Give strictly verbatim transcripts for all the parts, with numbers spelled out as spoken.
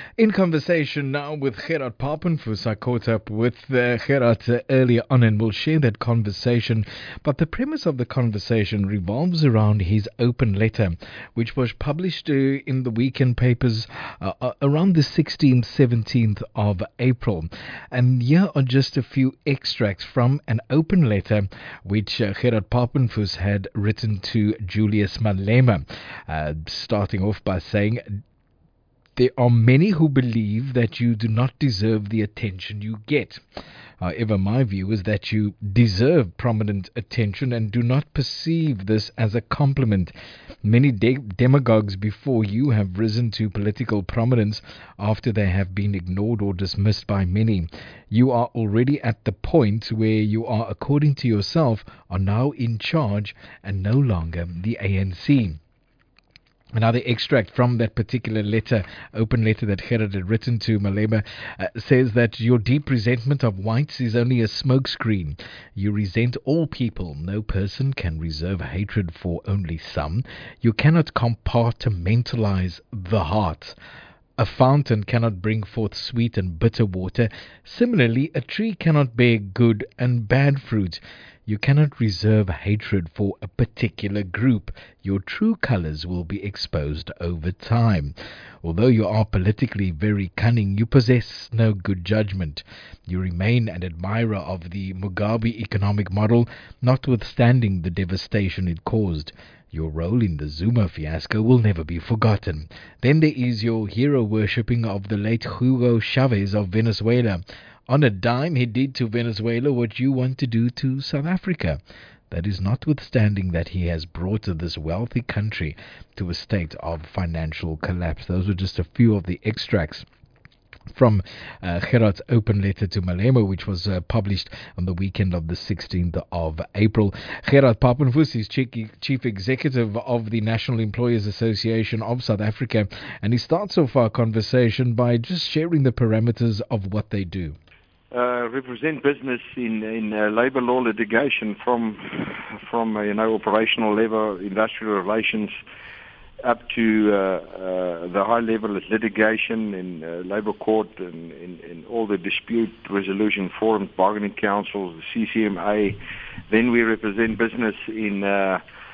In conversation now with Gerard Papenfuss, I caught up with uh, Gerard uh, earlier on and we'll share that conversation. But the premise of the conversation revolves around his open letter, which was published uh, in the weekend papers uh, uh, around the sixteenth, seventeenth of April. And here are just a few extracts from an open letter which uh, Gerard Papenfuss had written to Julius Malema, uh, starting off by saying, "There are many who believe that you do not deserve the attention you get. However, my view is that you deserve prominent attention and do not perceive this as a compliment. Many de- demagogues before you have risen to political prominence after they have been ignored or dismissed by many. You are already at the point where you are, according to yourself, are now in charge and no longer the A N C." Another extract from that particular letter, open letter that Gerard had written to Malema, uh, says that your deep resentment of whites is only a smokescreen. You resent all people. No person can reserve hatred for only some. You cannot compartmentalize the heart. A fountain cannot bring forth sweet and bitter water. Similarly, a tree cannot bear good and bad fruit. You cannot reserve hatred for a particular group. Your true colors will be exposed over time. Although you are politically very cunning, you possess no good judgment. You remain an admirer of the Mugabe economic model, notwithstanding the devastation it caused. Your role in the Zuma fiasco will never be forgotten. Then there is your hero worshipping of the late Hugo Chavez of Venezuela. On a dime, he did to Venezuela what you want to do to South Africa. That is notwithstanding that he has brought this wealthy country to a state of financial collapse. Those were just a few of the extracts from uh, Gerard's open letter to Malema, which was uh, published on the weekend of the sixteenth of April. Gerard Papenfuss is chief, chief executive of the National Employers Association of South Africa, and he starts off our conversation by just sharing the parameters of what they do. Uh, represent business in in uh, labor law litigation from from uh, you know operational level, industrial relations, up to uh, uh, the high level of litigation in uh, labor court and in, in all the dispute resolution forums, bargaining councils, the C C M A. Then we represent business in uh,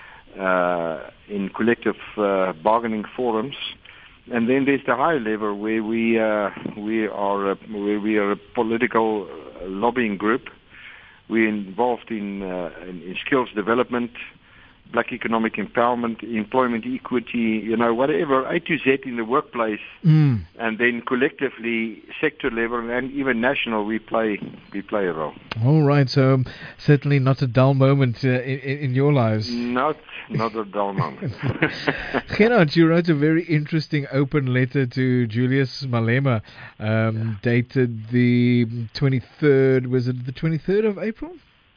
uh, in collective uh, bargaining forums. And then there's the higher level where we uh, we are a, where we are a political lobbying group. We're involved in, uh, in, in skills development, black economic empowerment, employment equity, you know, whatever, A to Z in the workplace. Mm. And then collectively, sector level and even national, we play we play a role. All right, so um, certainly not a dull moment uh, in, in your lives. Not not a dull moment. Gerard, you wrote a very interesting open letter to Julius Malema, um, yeah. dated the twenty-third, was it the twenty-third of April?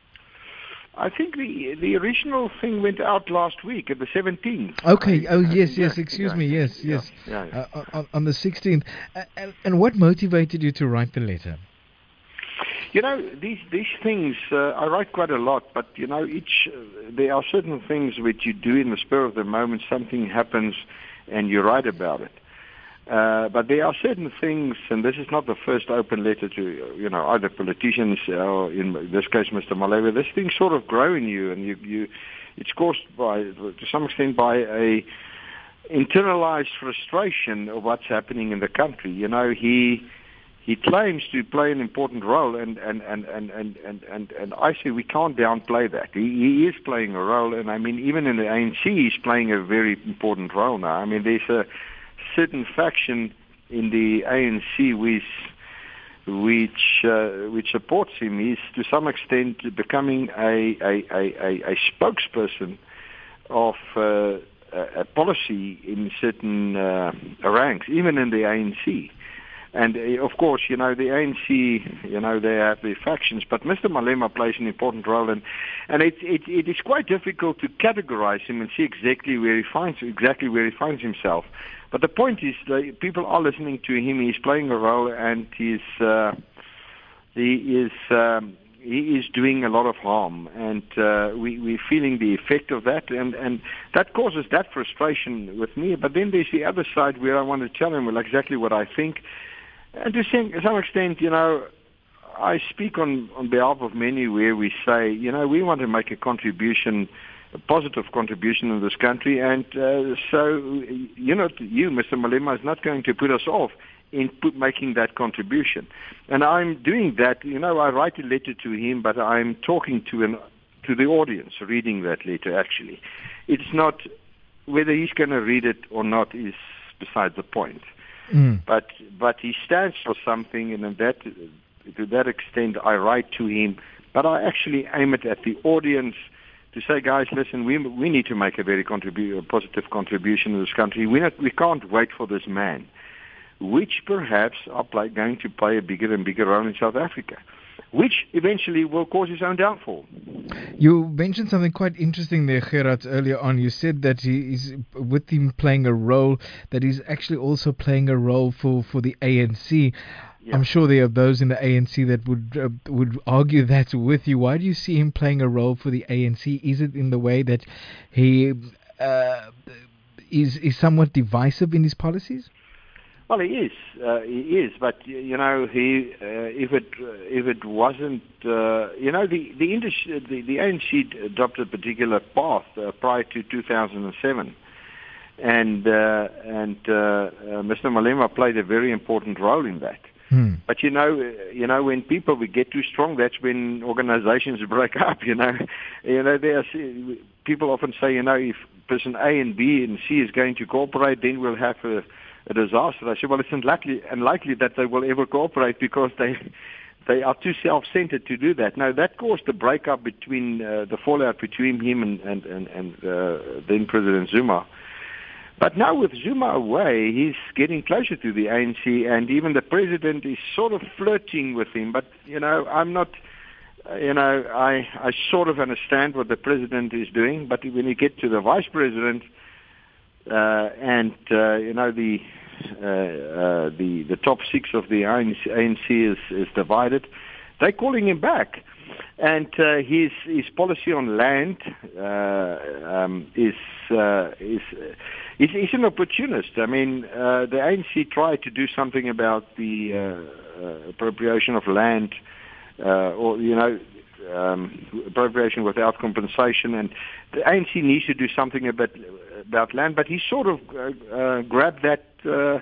I think the the original thing went out last week at the seventeenth. Okay. I, oh, I yes, yes. yeah, Excuse yeah, me. Yes, yeah, yes. Yeah, yeah. Uh, on, on the sixteenth. Uh, and, and what motivated you to write the letter? You know, these these things, uh, I write quite a lot, but, you know, each uh, there are certain things which you do in the spur of the moment. Something happens and you write about it. Uh, but there are certain things, and this is not the first open letter to, you know, either politicians or, in this case, Mister Malema. This thing sort of grow in you, and you, you, it's caused by, to some extent, by a internalized frustration of what's happening in the country. You know, he he claims to play an important role, and and and and and and, and, and I say we can't downplay that. He, he is playing a role, and I mean, even in the A N C, he's playing a very important role now. I mean, there's a certain faction in the A N C which which uh, which supports him. He's to some extent becoming a a, a, a, a spokesperson of uh, a, a policy in certain uh, ranks, even in the A N C. And uh, of course, you know, the A N C, you know, they have their factions, but Mister Malema plays an important role, and and it it, it is quite difficult to categorize him and see exactly where he finds exactly where he finds himself. But the point is, that people are listening to him. He's playing a role, and he's uh, he is um, he is doing a lot of harm, and uh, we, we're feeling the effect of that, and, and that causes that frustration with me. But then there's the other side where I want to tell him well, exactly what I think. And to some extent, you know, I speak on, on behalf of many where we say, you know, we want to make a contribution, a positive contribution in this country, and uh, so, you know, you, Mister Malema, is not going to put us off in put, making that contribution. And I'm doing that, you know, I write a letter to him, but I'm talking to an to the audience, reading that letter, actually. It's not, whether he's going to read it or not is beside the point. Mm. But but he stands for something, and in that, to that extent, I write to him, but I actually aim it at the audience to say, guys, listen, we we need to make a very contribu- a positive contribution to this country. We not, we can't wait for this man, which perhaps are play, going to play a bigger and bigger role in South Africa, which eventually will cause his own downfall. You mentioned something quite interesting there, Gerard, earlier on. You said that he is, with him playing a role, that he's actually also playing a role for, for the A N C. Yeah. I'm sure there are those in the A N C that would uh, would argue that with you. Why do you see him playing a role for the A N C? Is it in the way that he uh, is is somewhat divisive in his policies? Well, he is. Uh, he is. But you know, he uh, if it uh, if it wasn't, uh, you know, the the, industry, the the A N C adopted a particular path uh, prior to two thousand seven. And uh, and uh, uh, Mister Malema played a very important role in that. Hmm. But you know, you know, when people get too strong, that's when organizations break up. You know, you know, there are, people often say, you know, if person A and B and C is going to cooperate, then we'll have a, a disaster. I say, well, it's unlikely, unlikely that they will ever cooperate because they they are too self-centered to do that. Now, that caused the breakup between uh, the fallout between him and and and, and uh, then President Zuma. But now with Zuma away, he's getting closer to the A N C, and even the president is sort of flirting with him. But, you know, I'm not, uh, you know, I, I sort of understand what the president is doing. But when you get to the vice president uh, and, uh, you know, the, uh, uh, the the top six of the A N C is, is divided, they're calling him back. And uh, his his policy on land uh, um, is uh, is he's, he's an opportunist. I mean, uh, the A N C tried to do something about the uh, uh, appropriation of land, uh, or you know, um, appropriation without compensation, and the A N C needs to do something about about land. But he sort of uh, uh, grabbed that, uh,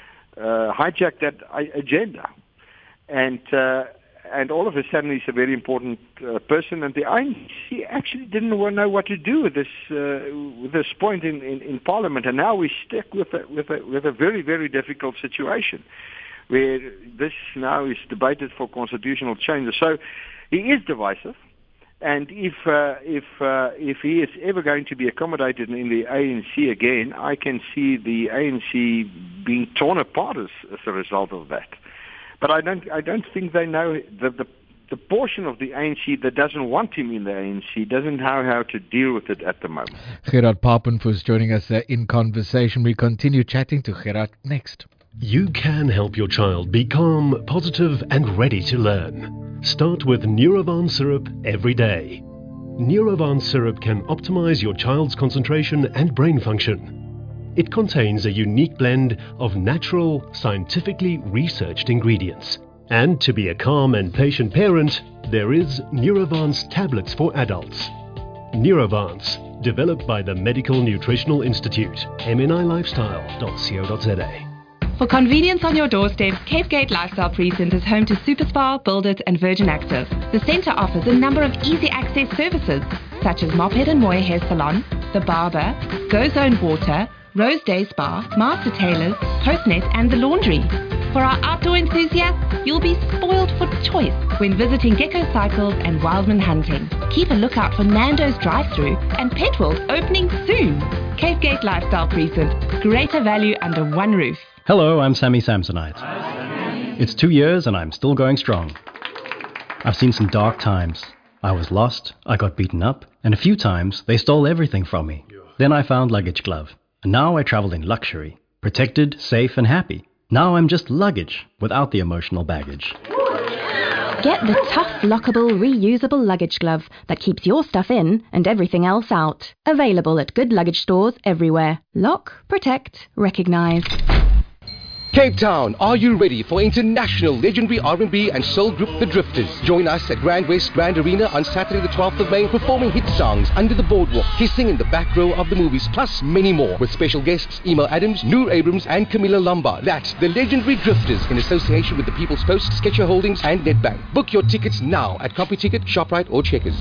uh, hijacked that agenda, and. Uh, And all of a sudden, he's a very important uh, person, and the A N C actually didn't know what to do with this uh, with this point in, in, in Parliament, and now we're stuck with a, with a with a very very difficult situation, where this now is debated for constitutional changes. So he is divisive, and if uh, if uh, if he is ever going to be accommodated in the A N C again, I can see the A N C being torn apart as, as a result of that. But I don't. I don't think they know that the the portion of the A N C that doesn't want him in the A N C doesn't know how to deal with it at the moment. Gerard Papenfoos is joining us uh, in conversation. We continue chatting to Gerard next. You can help your child be calm, positive, and ready to learn. Start with Neurovan syrup every day. Neurovan syrup can optimize your child's concentration and brain function. It contains a unique blend of natural, scientifically researched ingredients. And to be a calm and patient parent, there is Neurovance tablets for adults. Neurovance, developed by the Medical Nutritional Institute, m n i lifestyle dot co dot z a. For convenience on your doorstep, Cape Gate Lifestyle Precinct is home to SuperSpa, Build It and Virgin Active. The centre offers a number of easy access services, such as Mophead and Moy Hair Salon, The Barber, Go Zone Water, Rose Day Spa, Master Tailors, Postnet and The Laundry. For our outdoor enthusiasts, you'll be spoiled for choice when visiting Gecko Cycles and Wildman Hunting. Keep a lookout for Nando's drive-thru and Pet World opening soon. Cape Gate Lifestyle Precinct, greater value under one roof. Hello, I'm Sammy Samsonite. It's two years and I'm still going strong. I've seen some dark times. I was lost, I got beaten up, and a few times they stole everything from me. Then I found Luggage Glove. And now I travel in luxury, protected, safe and happy. Now I'm just luggage without the emotional baggage. Get the tough, lockable, reusable luggage glove that keeps your stuff in and everything else out. Available at good luggage stores everywhere. Lock, protect, recognise. Cape Town, are you ready for international legendary R and B and soul group The Drifters? Join us at Grand West Grand Arena on Saturday the twelfth of May, performing hit songs Under the Boardwalk, Kissing in the Back Row of the Movies, plus many more, with special guests Emil Adams, Noor Abrams and Camilla Lombard. That's the legendary Drifters in association with the People's Post, Sketcher Holdings and Nedbank. Book your tickets now at CompuTicket, ShopRite or Checkers.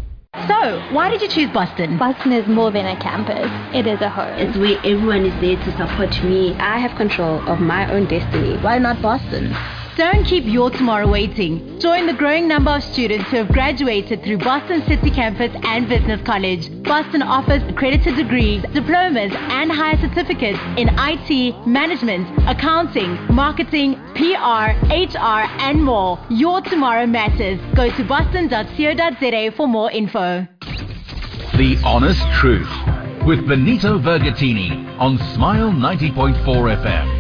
So, why did you choose Boston? Boston is more than a campus. It is a home. It's where everyone is there to support me. I have control of my own destiny. Why not Boston? Don't keep your tomorrow waiting. Join the growing number of students who have graduated through Boston City Campus and Business College. Boston offers accredited degrees, diplomas and higher certificates in I T, management, accounting, marketing, P R, H R and more. Your tomorrow matters. Go to boston dot co dot za for more info. The Honest Truth with Benito Vergatini on Smile ninety point four F M.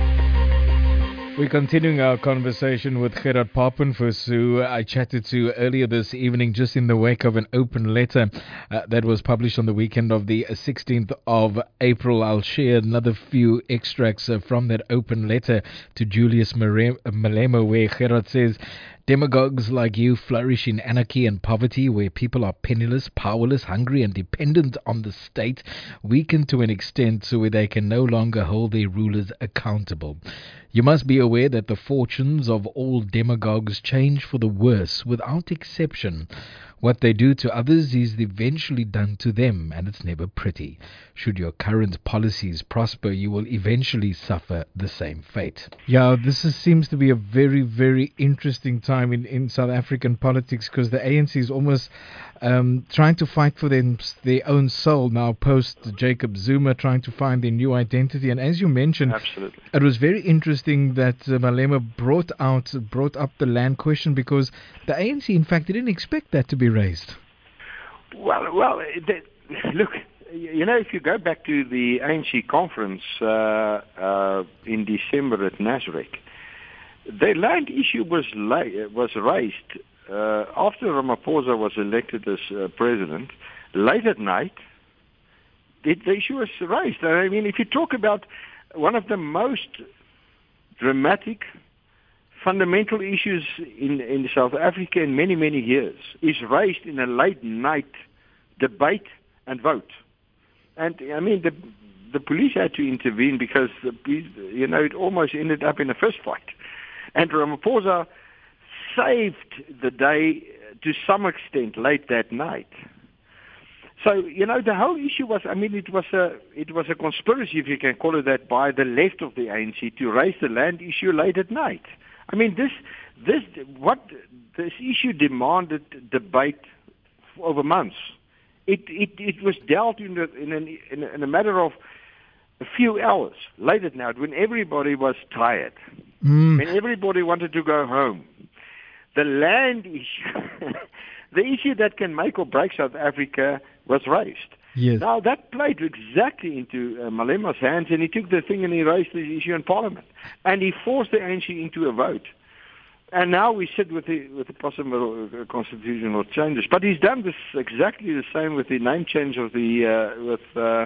We're continuing our conversation with Gerard Papenfuss, who I chatted to earlier this evening, just in the wake of an open letter uh, that was published on the weekend of the sixteenth of April. I'll share another few extracts uh, from that open letter to Julius Malema, where Gerard says, "Demagogues like you flourish in anarchy and poverty, where people are penniless, powerless, hungry and dependent on the state, weakened to an extent so where they can no longer hold their rulers accountable. You must be aware that the fortunes of all demagogues change for the worse without exception. What they do to others is eventually done to them, and it's never pretty. Should your current policies prosper, you will eventually suffer the same fate." Yeah, this is, seems to be a very, very interesting time in, in South African politics, because the A N C is almost um, trying to fight for them, their own soul now, post Jacob Zuma, trying to find their new identity. And as you mentioned, Absolutely. It was very interesting that uh, Malema brought out, brought up the land question, because the A N C, in fact, didn't expect that to be raised. Well, well, the, look, you know, if you go back to the A N C conference uh, uh, in December at Nasrec, the land issue was la- was raised uh, after Ramaphosa was elected as uh, president. Late at night, the, the issue was raised. I mean, if you talk about one of the most dramatic, fundamental issues in, in South Africa in many, many years, is raised in a late night debate and vote. And, I mean, the the police had to intervene because, the police, you know, it almost ended up in a fist fight. And Ramaphosa saved the day to some extent late that night. So, you know, the whole issue was, I mean, it was a it was a conspiracy, if you can call it that, by the left of the A N C to raise the land issue late at night. I mean, this this what this issue demanded debate over months. It it, it was dealt in a, in, an, in, a, in a matter of a few hours late at night when everybody was tired, mm. when everybody wanted to go home. The land issue, the issue that can make or break South Africa, was raised. Yes. Now, that played exactly into uh, Malema's hands, and he took the thing and he raised this issue in Parliament. And he forced the A N C into a vote. And now we sit with the, with the possible uh, constitutional changes. But he's done this exactly the same with the name change of the uh, with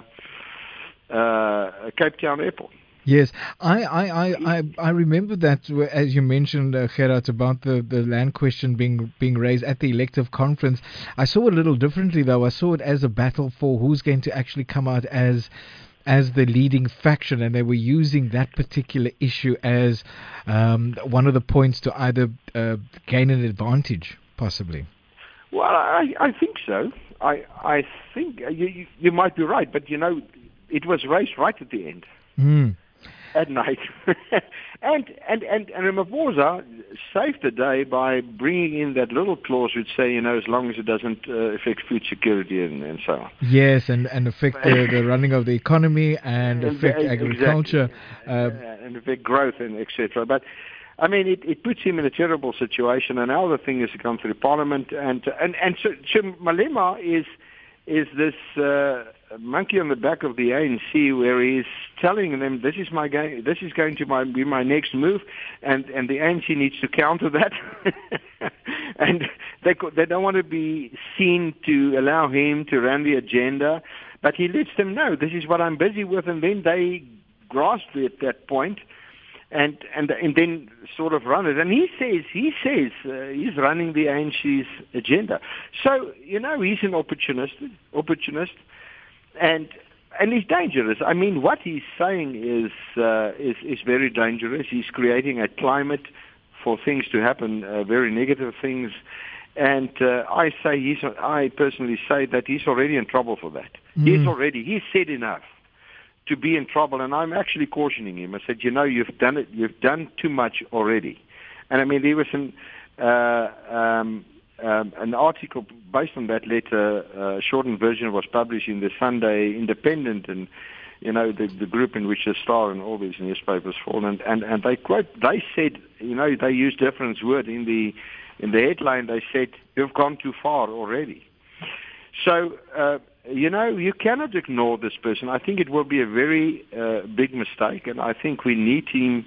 uh, uh, Cape Town Airport. Yes, I I, I, I, I remember that, as you mentioned, uh, Gerard, about the, the land question being being raised at the elective conference. I saw it a little differently, though. I saw it as a battle for who's going to actually come out as as the leading faction, and they were using that particular issue as um, one of the points to either uh, gain an advantage, possibly. Well, I, I think so. I I think you, you you might be right, but you know, it was raised right at the end. Mm. At night. and, and, and, and Ramaphosa saved the day by bringing in that little clause which say, you know, as long as it doesn't uh, affect food security and, and so on. Yes, and, and affect the, the running of the economy and affect exactly. agriculture. Uh, and affect growth and et cetera. But, I mean, it, it puts him in a terrible situation, and now the thing is to come through Parliament. And, and, and so, so Malema is, is this... Uh, monkey on the back of the A N C, where he's telling them, "This is my ga- this is going to my, be my next move," and and the A N C needs to counter that, and they they don't want to be seen to allow him to run the agenda, but he lets them know this is what I'm busy with, and then they grasp it at that point. And, and and then sort of run it. And he says, he says uh, he's running the A N C's agenda. So, you know, he's an opportunist, opportunist, and and he's dangerous. I mean, what he's saying is, uh, is, is very dangerous. He's creating a climate for things to happen, uh, very negative things. And uh, I say, he's, I personally say that he's already in trouble for that. Mm. He's already, he's said enough to be in trouble, and I'm actually cautioning him. I said, you know, you've done it, you've done too much already. And I mean, there was an, uh, um, um, an article based on that letter, a uh, shortened version was published in the Sunday Independent, and, you know, the, the group in which the Star and all these newspapers fall, and, and, and they quote, they said, you know, they used different words in the, in the headline. They said, you've gone too far already. So, uh, you know, you cannot ignore this person. I think it will be a very uh, big mistake, and I think we need him,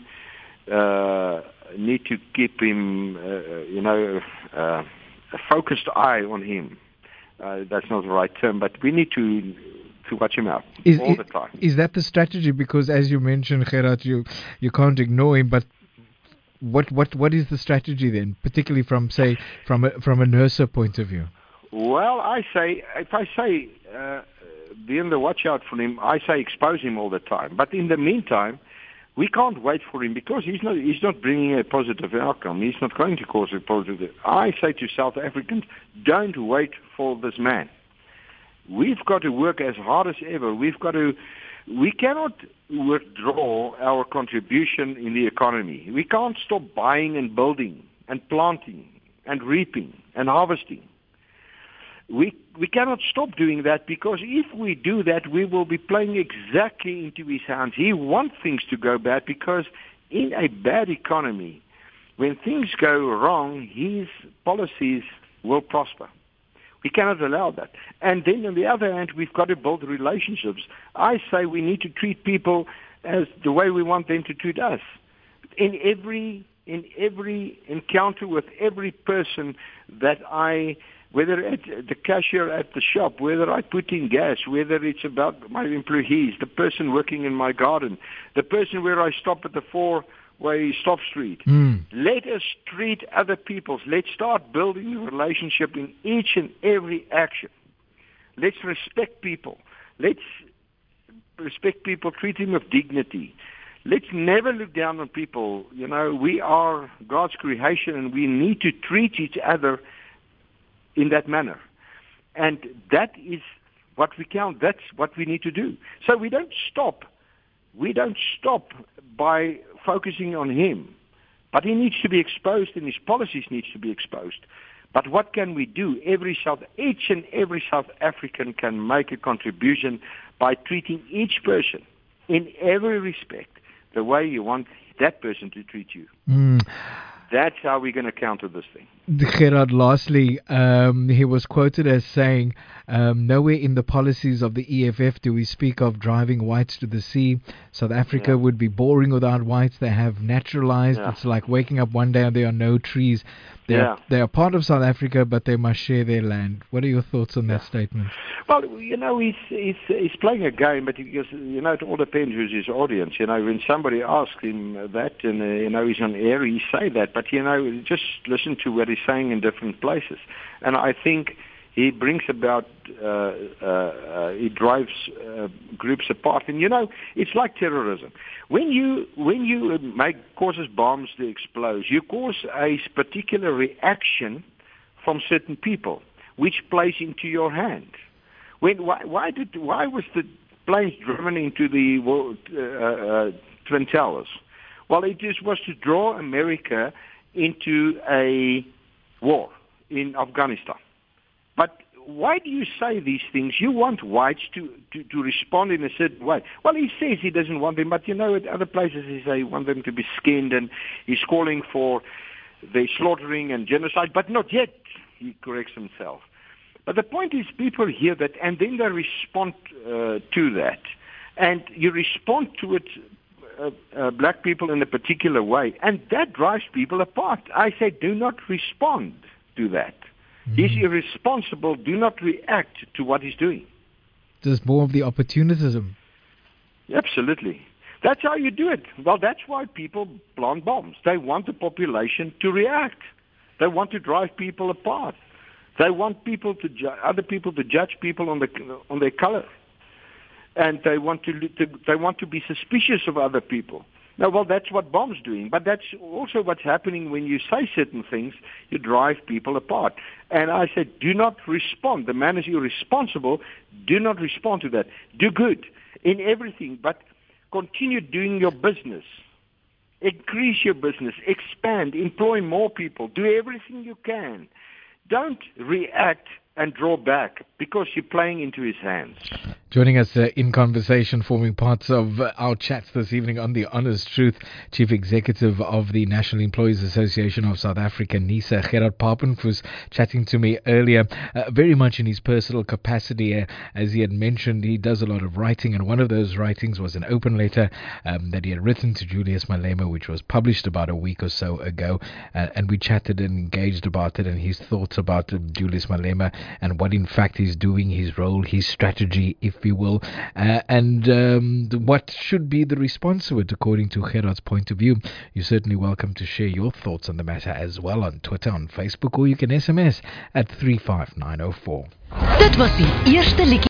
uh, need to keep him, uh, you know, uh, a focused eye on him. Uh, that's not the right term, but we need to to watch him out is, all the time. Is that the strategy? Because as you mentioned, Gerard, you you can't ignore him, but what what what is the strategy then, particularly from say from a, from a NERSA point of view? Well, I say, if I say, uh, be on the watch out for him, I say expose him all the time. But in the meantime, we can't wait for him because he's not, he's not bringing a positive outcome. He's not going to cause a positive. I say to South Africans, don't wait for this man. We've got to work as hard as ever. We've got to, we cannot withdraw our contribution in the economy. We can't stop buying and building and planting and reaping and harvesting. We we cannot stop doing that, because if we do that, we will be playing exactly into his hands. He wants things to go bad, because in a bad economy, when things go wrong, his policies will prosper. We cannot allow that. And then on the other hand, we've got to build relationships. I say we need to treat people as the way we want them to treat us. In every in every encounter with every person that I... whether at the cashier at the shop, whether I put in gas, whether it's about my employees, the person working in my garden, the person where I stop at the four-way stop street. Mm. Let us treat other people. Let's start building a relationship in each and every action. Let's respect people. Let's respect people, treat them with dignity. Let's never look down on people. You know, we are God's creation, and we need to treat each other in that manner. And that is what we count. That's what we need to do. So we don't stop. We don't stop by focusing on him. But he needs to be exposed, and his policies needs to be exposed. But what can we do? Every South, each and every South African can make a contribution by treating each person in every respect the way you want that person to treat you. Mm. That's how we're going to counter this thing. Gerard, lastly, um, he was quoted as saying, um, nowhere in the policies of the E F F do we speak of driving whites to the sea. South Africa yeah. would be boring without whites. They have naturalized. Yeah. It's like waking up one day and there are no trees. They, yeah. are, they are part of South Africa, but they must share their land. What are your thoughts on yeah. that statement? Well, you know, he's, he's, he's playing a game, but because, you know, it all depends who's his audience. You know, when somebody asks him that, and, uh, you know, he's on air, he say that. But, you know, just listen to what he's saying in different places. And I think he brings about, uh, uh, uh, he drives uh, groups apart. And, you know, it's like terrorism. When you when you make causes bombs to explode, you cause a particular reaction from certain people, which plays into your hand. When why why did why was the planes driven into the uh, uh, Twin Towers? Well, it just was to draw America into a war in Afghanistan. But why do you say these things? You want whites to, to, to respond in a certain way. Well, he says he doesn't want them, but you know, at other places he says he wants them to be skinned, and he's calling for the slaughtering and genocide, but not yet, he corrects himself. But the point is people hear that and then they respond uh, to that. And you respond to it, uh, uh, black people in a particular way, and that drives people apart. I say do not respond to that. Mm-hmm. He's irresponsible. Do not react to what he's doing. There's more of the opportunism. Absolutely. That's how you do it. Well, that's why people plant bombs. They want the population to react. They want to drive people apart. They want people to ju- other people to judge people on the on their color, and they want to, to they want to be suspicious of other people. Now, well, that's what bombs doing, but that's also what's happening when you say certain things. You drive people apart. And I said, do not respond. The man is irresponsible. Do not respond to that. Do good in everything, but continue doing your business. Increase your business. Expand. Employ more people. Do everything you can. Don't react and draw back because you're playing into his hands. Joining us uh, in conversation, forming parts of uh, our chats this evening on The Honest Truth, Chief Executive of the National Employees Association of South Africa, NESA, Gerard Papen, was chatting to me earlier, uh, very much in his personal capacity. Uh, as he had mentioned, he does a lot of writing, and one of those writings was an open letter um, that he had written to Julius Malema, which was published about a week or so ago, uh, and we chatted and engaged about it and his thoughts about uh, Julius Malema and what in fact he's doing, his role, his strategy, if you will, uh, and um, what should be the response to it according to Gerard's point of view. You're certainly welcome to share your thoughts on the matter as well on Twitter, on Facebook, or you can S M S at three five nine oh four. Dit was die eerste liedjie